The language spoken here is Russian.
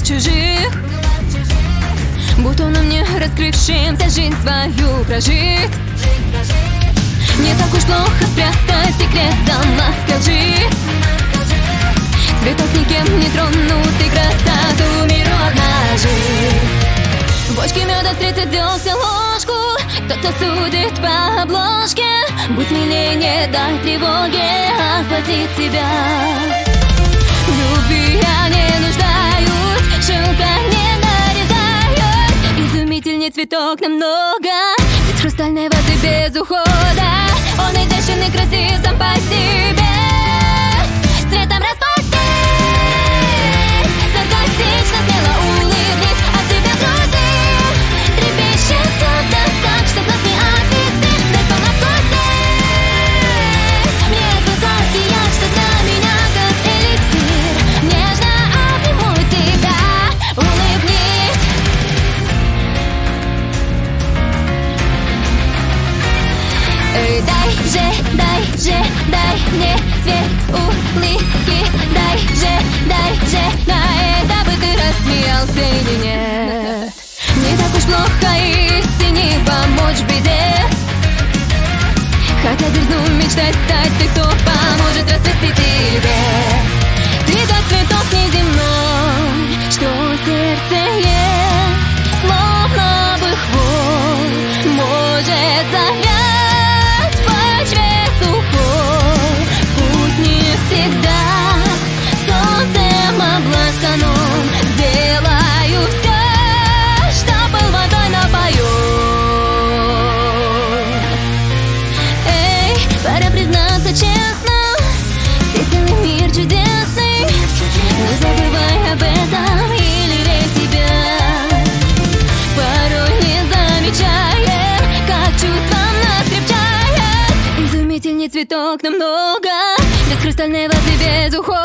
чужих, бутоном не раскрывшимся жизнь свою прожить. Не так уж плохо спрятать секрет за маской лжи. Цветок никем не тронутый, красоту миру обнажит. В бочке меда встретит дегтя ложку, кто-то судит по обложке. Будь смелее, не дай тревоге охватить тебя. В любви я не нуждаюсь, шелка не нарезаюсь. Изумительней цветок намного, без хрустальной воды, без ухода. Он изящен и красив сам по себе. Цветом распустись, саркастично, смело улыбнись. От тебя груди трепещет суда так, чтоб нас не отвести. Дай сама вкусить мне глаза сияют, что для меня как эликсир. Нежно обниму тебя, улыбнись. Дай мне свет улыбки. Дай, дабы ты рассмеялся или нет. Не так уж плохо истине помочь в беде. Хотя дерзну мечтать стать ты, кто поможет расцвести тебе. Ты как цветок неземной, что в сердце есть, словно бы хвой, может завять. Сделаю все, что был водой напою. Эй, пора признаться честно, ты целый мир чудесный. Не забывай об этом и лелей себя. Порой не замечая, как чувство нас крепчает. Изумительней цветок намного, без хрустальной воды, без ухода.